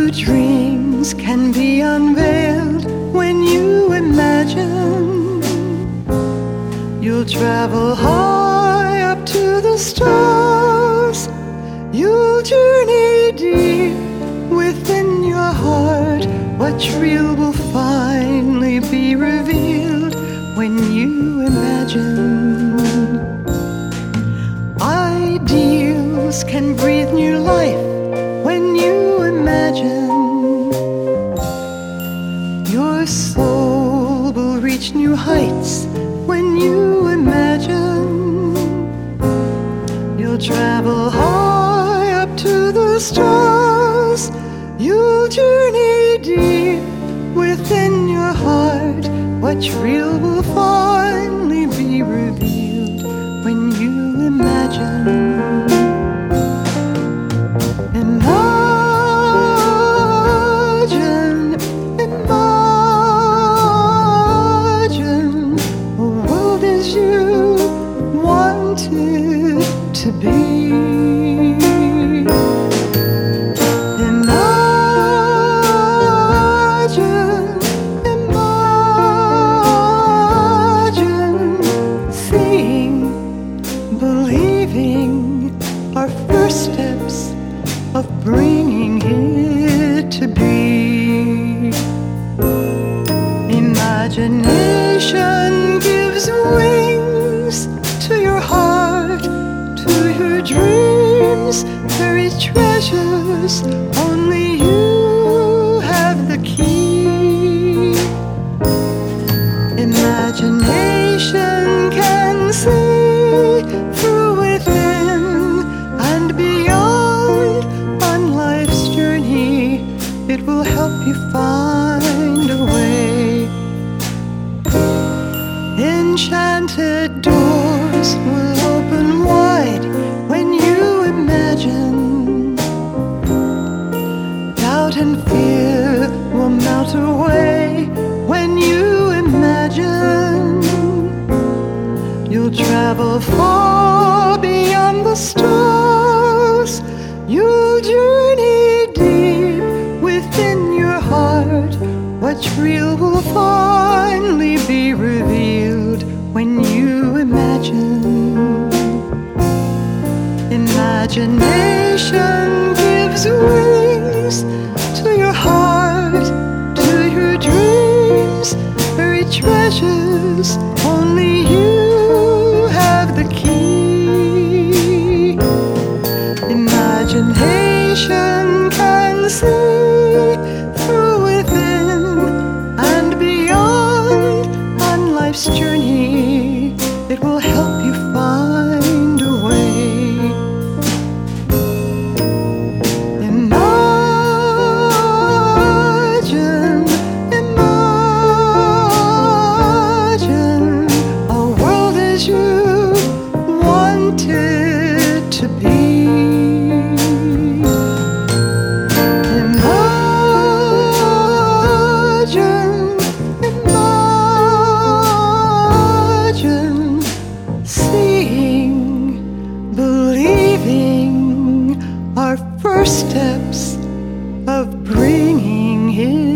dreams can be unveiled when you imagine. You'll travel high up to the stars. You'll journey deep within your heart. What's real will finally be revealed when you imagine. Ideals can breathe new life when you imagine. Your soul will reach new heights when you imagine. You'll travel high up to the stars. You'll journey deep within your heart. What's real will finally be revealed when you imagine. Imagine, imagine a world as you want it to be. Believing our first steps of bringing it to be. Imagination gives wings to your heart, to your dreams, buried treasures. Only you have the key. Imagination can see through within and beyond on life's journey. It will help you find a way. Enchanted doors will open wide when you imagine. Doubt and fear will melt away when you imagine. You'll travel far beyond the stars. You'll journey deep within your heart. What's real will finally be revealed when you imagine. Imagination gives wings to your heart, to your dreams, buried treasures. Only you have the key. Imagination can see through within and beyond on life's journey. It will help you find a way. Imagine, imagine a world as you want it to be. Imagine, imagine seeing, believing our first steps of bringing it